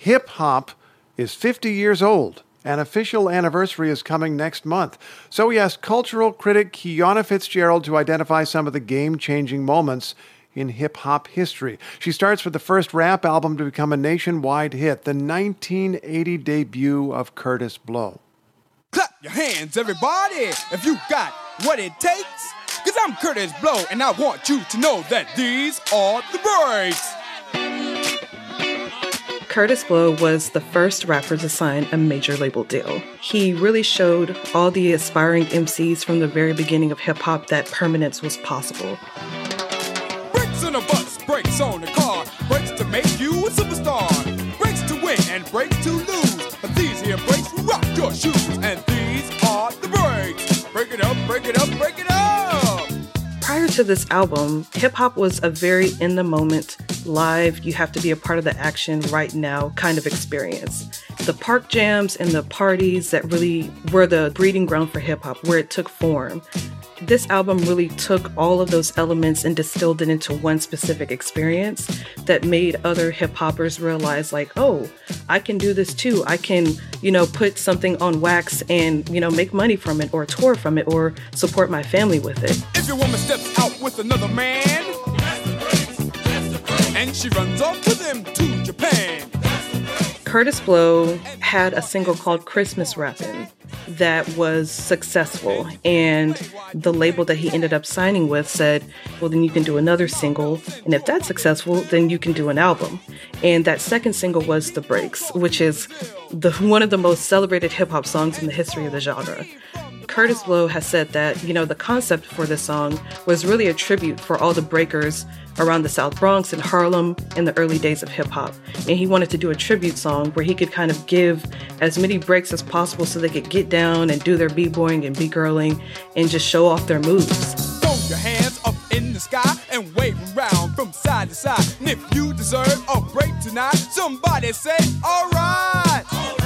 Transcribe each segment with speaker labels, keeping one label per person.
Speaker 1: hip-hop is 50 years old. An official anniversary is coming next month. So we asked cultural critic Kiana Fitzgerald to identify some of the game-changing moments in hip-hop history. She starts with the first rap album to become a nationwide hit, the 1980 debut of Kurtis Blow.
Speaker 2: Clap your hands, everybody, if you got what it takes. Because I'm Kurtis Blow, and I want you to know that these are the breaks.
Speaker 3: Kurtis Blow was the first rapper to sign a major label deal. He really showed all the aspiring MCs from the very beginning of hip-hop that permanence was possible.
Speaker 2: Brakes on a bus, brakes on a car, brakes to make you a superstar, brakes to win and brakes to lose. But these here brakes rock your shoes, and these are the breaks. Break it up, break it up, break it up.
Speaker 3: Prior to this album, hip-hop was a very in-the-moment, live, you have to be a part of the action right now kind of experience. The park jams and the parties that really were the breeding ground for hip-hop, where it took form. This album really took all of those elements and distilled it into one specific experience that made other hip-hoppers realize, like, oh, I can do this too. I can, put something on wax and, make money from it or tour from it or support my family with it.
Speaker 2: If your woman steps out with another man, and she runs off with him to Japan.
Speaker 3: Kurtis Blow had a single called Christmas Rappin' that was successful, and the label that he ended up signing with said, well, then you can do another single, and if that's successful, then you can do an album. And that second single was The Breaks, which is one of the most celebrated hip-hop songs in the history of the genre. Kurtis Blow has said that, the concept for this song was really a tribute for all the breakers around the South Bronx and Harlem in the early days of hip-hop. And he wanted to do a tribute song where he could kind of give as many breaks as possible so they could get down and do their b-boying and b-girling and just show off their moves.
Speaker 2: Throw your hands up in the sky and wave around from side to side. And if you deserve a break tonight, somebody say, all right.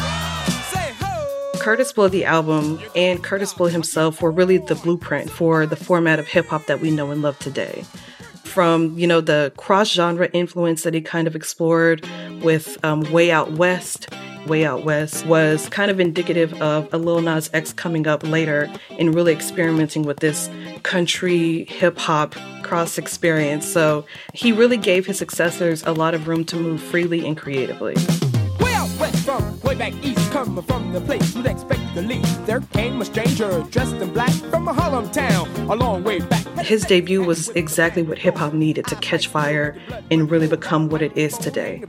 Speaker 3: Kurtis Blow, the album, and Kurtis Blow himself were really the blueprint for the format of hip-hop that we know and love today. From, the cross-genre influence that he kind of explored with Way Out West. Way Out West was kind of indicative of a Lil Nas X coming up later and really experimenting with this country hip-hop cross-experience. So he really gave his successors a lot of room to move freely and creatively.
Speaker 2: Way out west from way back east, coming from the place you'd expect to leave. There came a stranger dressed in black from a Harlem town, a long way back.
Speaker 3: His debut was exactly what hip-hop needed to catch fire and really become what it is today.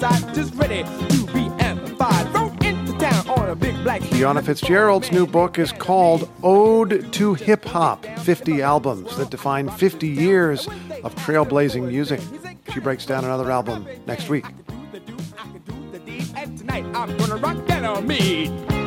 Speaker 1: Kiana Fitzgerald's new book is called Ode to Hip Hop, 50 albums that define 50 years of trailblazing music. She breaks down another album next week.
Speaker 2: Tonight I'm gonna rock that on me.